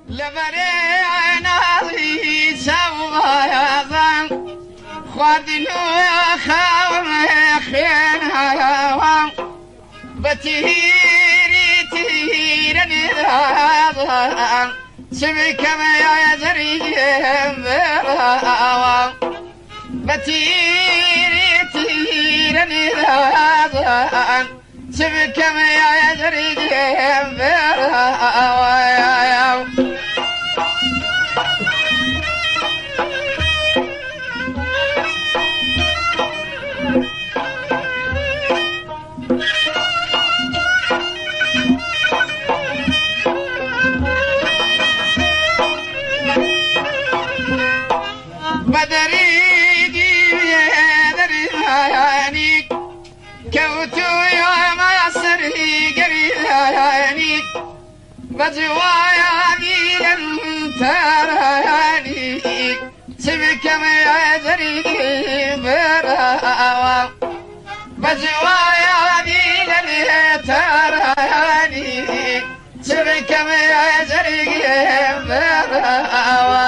لبرينا لي سوى يضان خادنو خاوم خينا بتهيري تهيرني هذا سبك ما يزري براوا بتهيري تهيرني هذا سبك ما يزري براوا بجوايا بيلا تراني سبك ما يدري براوا بجوايا بيلا تراني سبك ما يدري براوا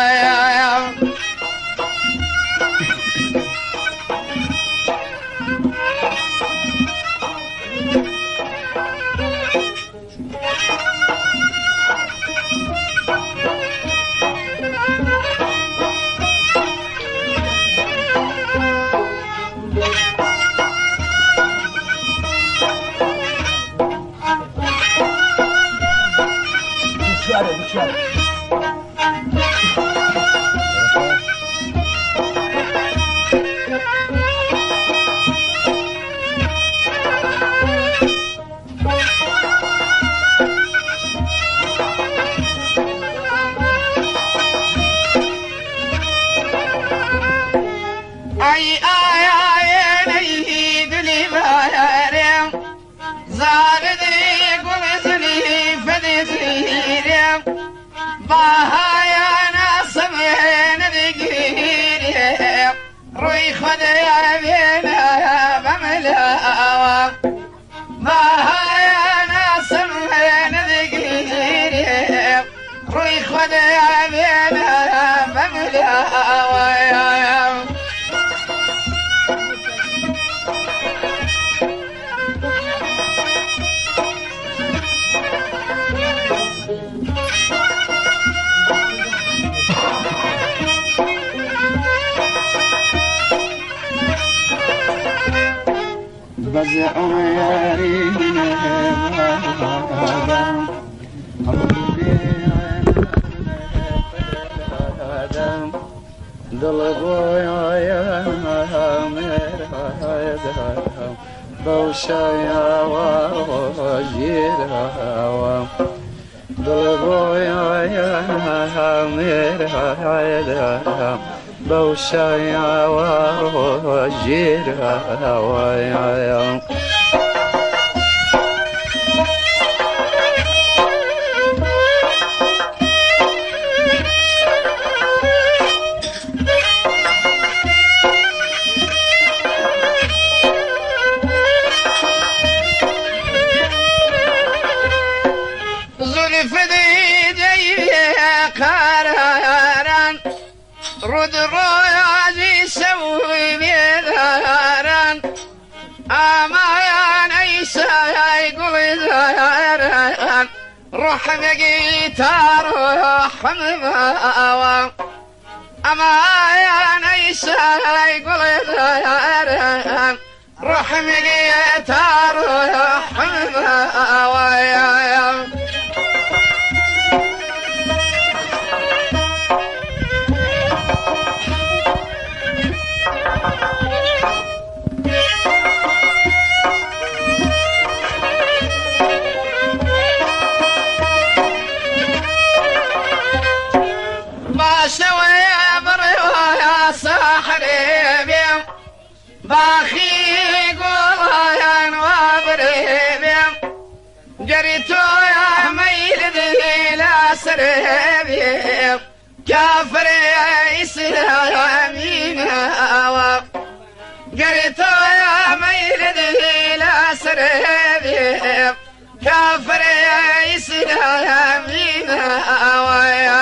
روح بقيتار روح مباوا أما يا نيسا يقول روح بقيتار روح مباوا باخي قولايا وابريبيا جريتو يا ميلد لا سريبيا كافر يا إسلامين جريتو يا ميلد لا سريبيا كافر يا إسلامين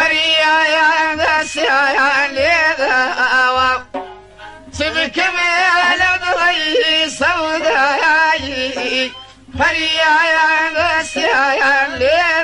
فريا دسيا لذا سبك مهل ضي سوداي فريا دسيا لذا